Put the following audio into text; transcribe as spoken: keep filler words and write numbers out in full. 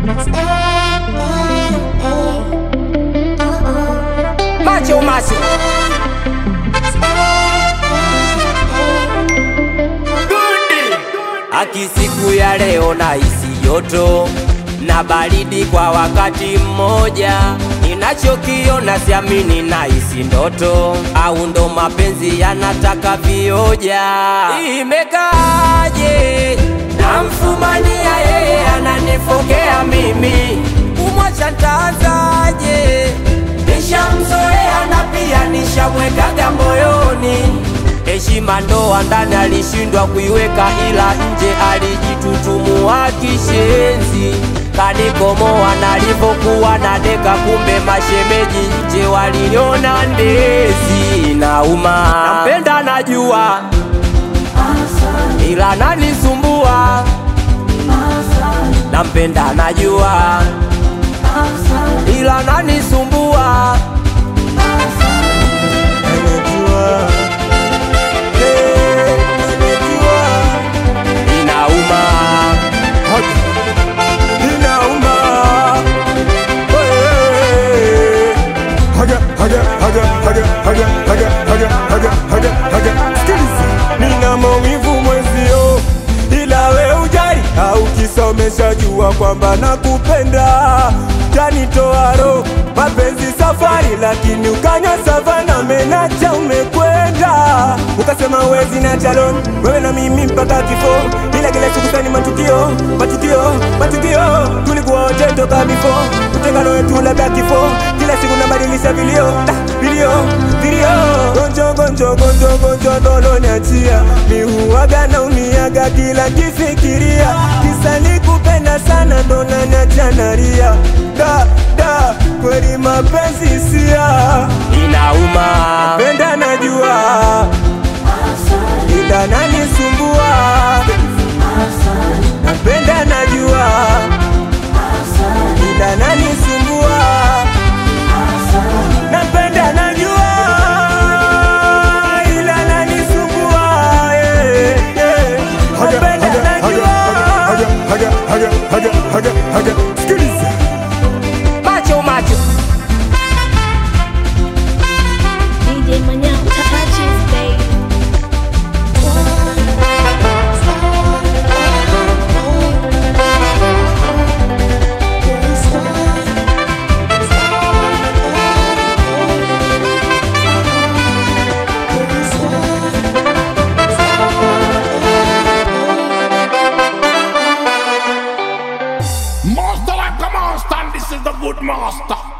Macho macho Aki siku ya leo na isi joto na baridi kwa wakati mmoja. Ninachokiona siamini na isi ndoto, au ndo mapenzi yanataka vioja. Imekaje namfumania yeye ananifokea mimi, kumwacha ntaanzaje? Nishamzoea na pia nishamwekaga moyoni. Heshima ndoa ndani alishindwa kuiweka, ila nje alijitutumua kishenzi. Kanikomoa nalipokuwa na deka, kumbe mashemeji nje waliona ndezi. Nauma, nampenda najua, ila nanisumbua. Nampenda najua, ila nanisumbua. Nina maumivu mwezio, ila we ujari au kisa umeshajua kwamba nakupenda. Tanitoa roho mapenzi safari, lakini ukanya savana menacha umekwenda. Ukasema wezi na chalon, wewe na mimi mpaka kifo. Ila kile siku sani matukio, matukio, matukio. Tulikuwa wote toka before, utengano wetu labda kifo. Kila siku nabadilisha vilio, vilio, vilio. Gonjo, gonjo, gonjo, gonjo dolo niachia. Mi huwaga na umiaga kila kifikiria. Kisa nikupenda sana ndo naniacha nalia. Da, da, kweli mapenzi sia inauma. Napenda najua, ila nanisumbua. Napenda najua, ila nanisumbua. Napenda najua, ila nanisumbua. Napenda najua. Haga, haga, haga, haga, haga. Sikiliza. Macho macho D J Manyao touches baby. Master like a master, and this is the good master.